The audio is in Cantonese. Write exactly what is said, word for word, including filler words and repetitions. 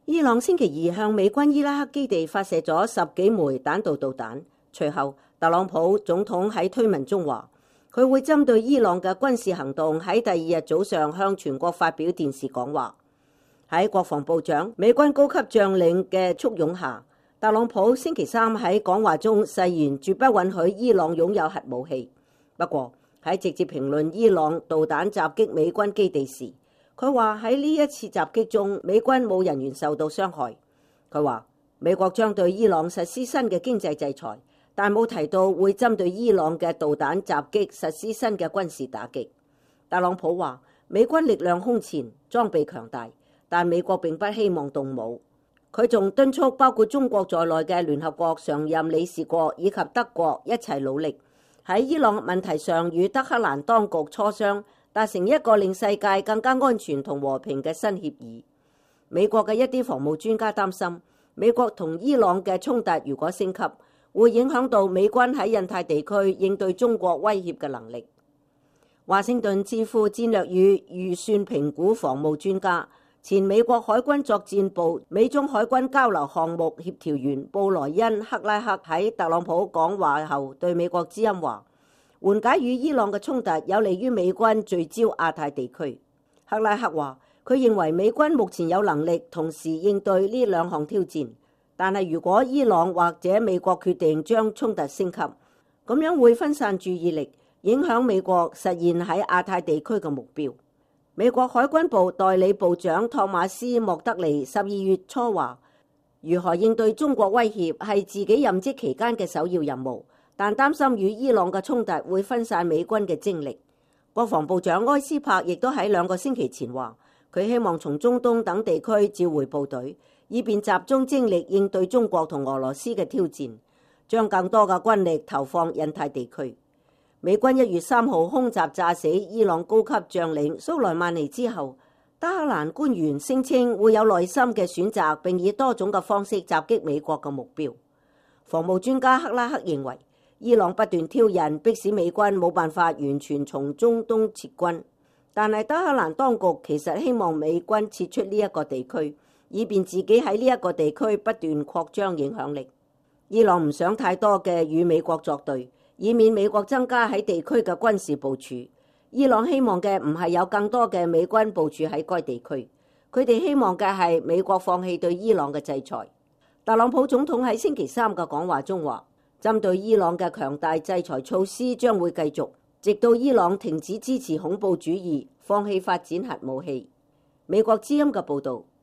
伊朗星期二向美軍伊拉克基地發射咗十幾枚彈道導彈。隨後，特朗普總統喺推文中話，佢會針對伊朗嘅軍事行動喺第二日早上向全國發表電視講話。喺國防部長、美軍高級將領嘅簇擁下，特朗普星期三喺講話中誓言絕不允許伊朗擁有核武器。不過喺直接評論伊朗導彈襲擊美軍基地時，佢話喺呢一次襲擊中，美軍冇人員受到傷害。佢話美國將對伊朗實施新嘅經濟制裁，但冇提到會針對伊朗嘅導彈襲擊實施新嘅軍事打擊。特朗普話美軍力量空前，裝備強大，但美國並不希望動武。佢仲敦促包括中國在內嘅聯合國常任理事國以及德國一齊努力，喺伊朗問題上與德黑蘭當局磋商，達成一個令世界更加安全同和平嘅新協議。美國嘅一啲防務專家擔心，美國同伊朗嘅衝突如果升級，會影響到美軍喺印太地區應對中國威脅嘅能力。華盛頓智庫戰略與預算評估防務專家、前美國海軍作戰部美中海軍交流項目協調員布萊恩·克拉克喺特朗普講話後對美國之音話，緩解與伊朗嘅衝突有利於美軍聚焦亞太地區。克拉克話，佢認為美軍目前有能力同時應對呢兩項挑戰，但係如果伊朗或者美國決定將衝突升級，咁樣會分散注意力，影響美國實現喺亞太地區嘅目標。美國海軍部代理部長托馬斯·莫德尼十二月初話，如何應對中國威脅係自己任職期間嘅首要任務，但擔心與伊朗嘅衝突會分散美軍嘅精力。國防部長埃斯珀亦都喺兩個星期前話，佢希望從中東等地區召回部隊，以便集中精力應對中國同俄羅斯嘅挑戰，將更多嘅軍力投放印太地區。美軍一月三號空襲炸死伊朗高級將領蘇萊曼尼之後，德黑蘭官員聲稱會有耐心嘅選擇，並以多種嘅方式襲擊美國嘅目標。防務專家克拉克認為，伊朗不斷挑釁，迫使美軍冇辦法完全從中東撤軍，但係德黑蘭當局其實希望美軍撤出呢一個地區，以便自己喺呢一個地區不斷擴張影響力。伊朗唔想太多嘅與美國作對，以免美國增加喺地區嘅軍事部署。伊朗希望嘅唔係有更多嘅美軍部署喺該地區，佢哋希望嘅係美國放棄對伊朗嘅制裁。特朗普總統喺星期三嘅講話中話，針對伊朗嘅強大制裁措施將會繼續，直到伊朗停止支持恐怖主義，放棄發展核武器。美國之音嘅報導。